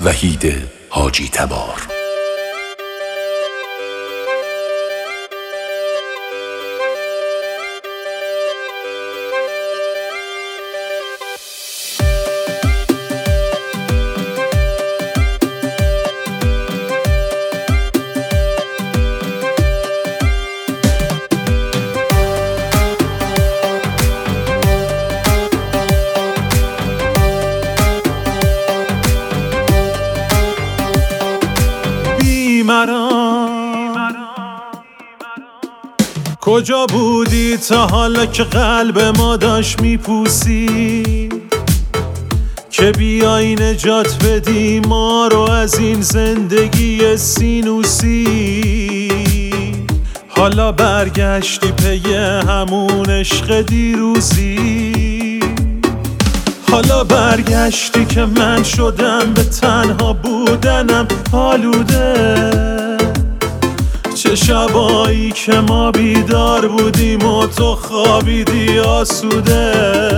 وحید حاجی تبار. کجا بودی تا حالا که قلب ما داشت میپوسی، که بیای نجات بدی ما رو از این زندگی سینوسی. حالا برگشتی پی همون عشق دیروزی، حالا برگشتی که من شدم به تنها بودنم آلوده. چه شبایی که ما بیدار بودیم و تو خوابیدی آسوده.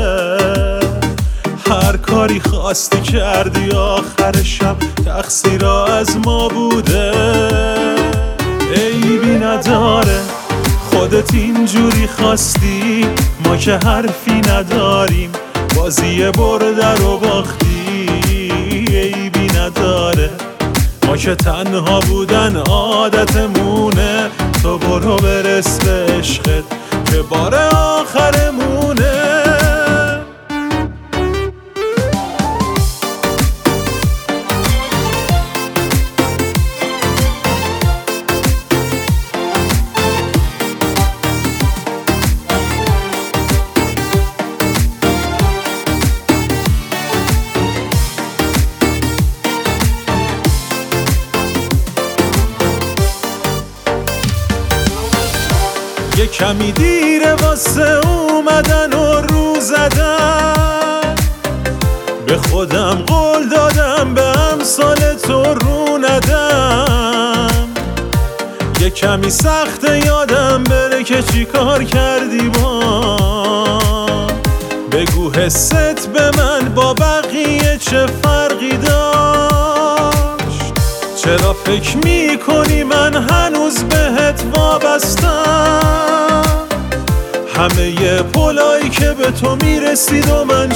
هر کاری خواستی کردی آخر شب تقصیر از ما بوده. عیبی نداره خودت اینجوری خواستی، ما که حرفی نداریم بازی برده رو باختی. عیبی نداره ما که تنها بودن عادتمونه، تو برو برس به عشقت که بار آخرمونه. یه کمی دیره واسه اومدن و رو زدن، به خودم قول دادم به امثال تو رو ندم. یه کمی سخته یادم بره که چی کار کردی با، بگو حست به من با بقیه چه فرقی داشت. چرا فکر میکنی من هنوز بهت وابستم؟ همه ی پلایی که به تو میرسید و من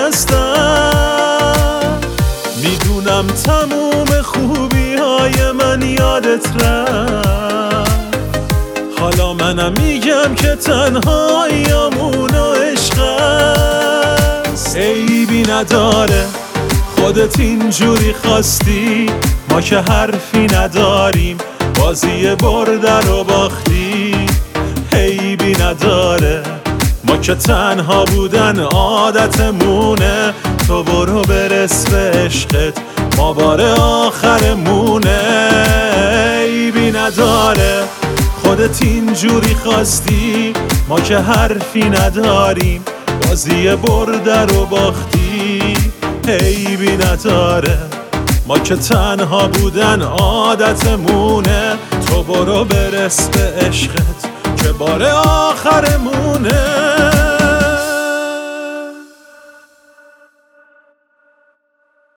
شکستم. میدونم تموم خوبی های من یادت رفت، حالا منم میگم که تنهاییامون و عشق است. عیبی نداره خودت اینجوری خواستی، ما که حرفی نداریم بازی برده رو باختی. عیبی نداره ما که تنها بودن عادتمونه، تو برو برس به عشقت ما بار آخرمونه. عیبی نداره خودت اینجوری خواستی، ما که حرفی نداریم بازی برده رو باختی. عیبی نداره ما که تنها بودن عادتمونه، تو برو برس به عشقت که بار آخرمونه.